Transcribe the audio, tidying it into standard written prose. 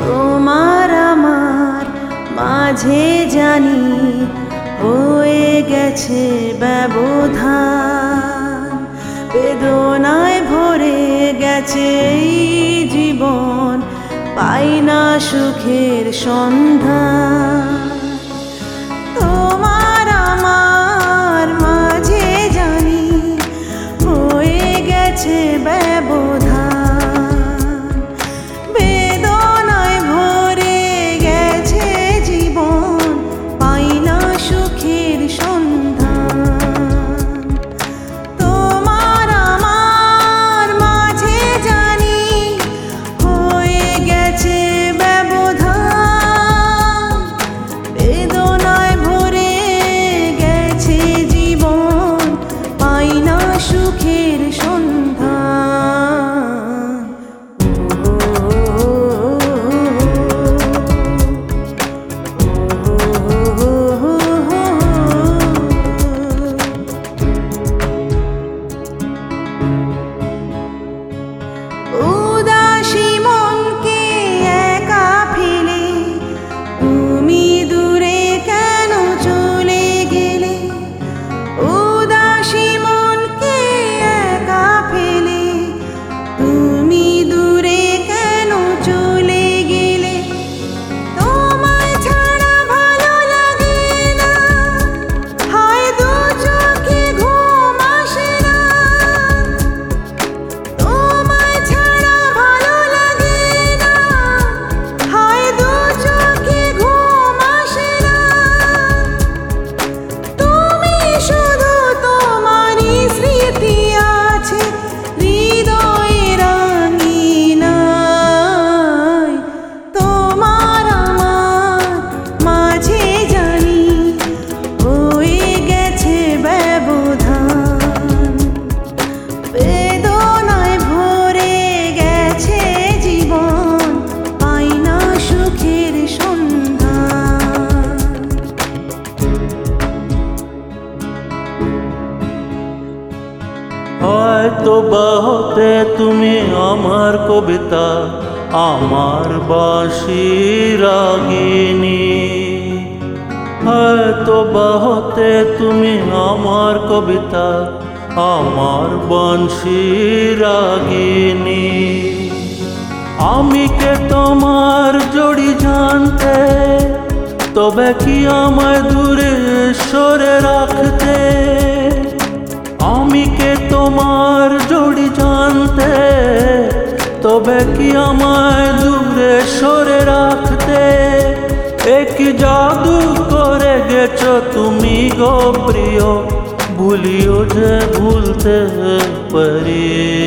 তোমার আমার মাঝে জানি হয়ে গেছে ব্যবধান, বেদনায় ভরে গেছে এই জীবন, পাই না সুখের সন্ধান। তোমার আমার মাঝে জানি হয়ে গেছে ব্যবধান, বেদনায় ভরে গেছে জীবন, পাই না সুখের সন্ধান। তোমার আমার মাঝে জানি হয়ে গেছে ব্যবধান, বেদনায় ভরে গেছে জীবন, পাই না সুখের সন্ধান। উদাসী মনকে একা ফেলে তুমি দূরে কেন চলে গেলে? উদাসী মনকে একা ফেলে তুমি দূরে কেন চলে গেলে? তোমায় ছাড়া ভালো লাগে না, হায় দু চোখে ঘুম আসে না। তোমায় ছাড়া ভালো লাগে না, হায় দু চোখে ঘুম আসে না। তুমি শুধু তোমারই স্মৃতি আছে হৃদয়ের আঙিনায়। তোমার আমার মাঝে জানি হয়ে গেছে ব্যবধান, বেদনায় ভরে গেছে জীবন, পাই না সুখের সন্ধান। হয়তো বাহতে তুমি আমার কবিতা, আমার বাঁশি রাগিনী। হয়তো বাহতে তুমি আমার কবিতা, আমার বাঁশি রাগিনী। আমি কে তোমার জড়ি জানতে, তবে কি আমায় দূরে সরে রাখতে? আমি কে তোমার জড়ি জানতে, তবে কি আমায় দূরে সরে রাখতে? এক জাদু করে গেছো তুমি গো প্রিয়, ভুলিও যে ভুলতে পারি।